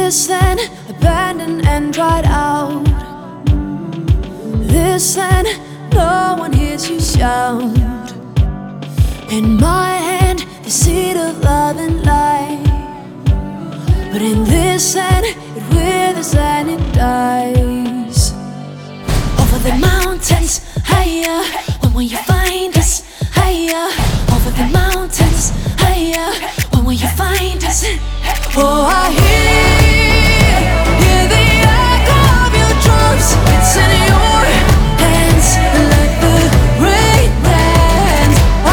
This land abandoned and dried out. This land no one hears you shout. In my hand the seed of love and light, but in this land it withers and it dies. Over the mountains, higher, when will you find us? Higher, over the mountains, higher, when will you find us? Oh, I hear the echo of your drums. It's in your hands, like the rain dance. I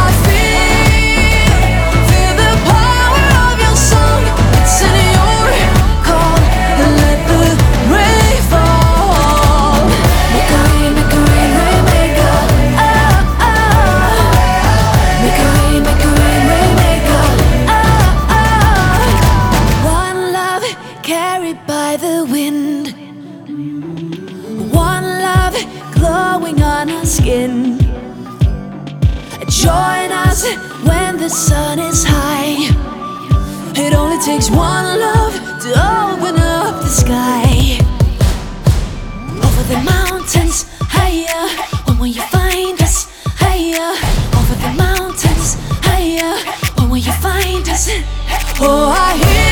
feel the power of your song. It's in your call, let the rain fall. Make a rain, rain maker. Oh, oh. Make a rain, rain maker. Oh, oh. One love carried by the wind, one love glowing on our skin. Join us when the sun is high. It only takes one love to open up the sky. Over the mountains, higher, when will you find us? Higher, over the mountains, higher, when will you find us? Oh, I hear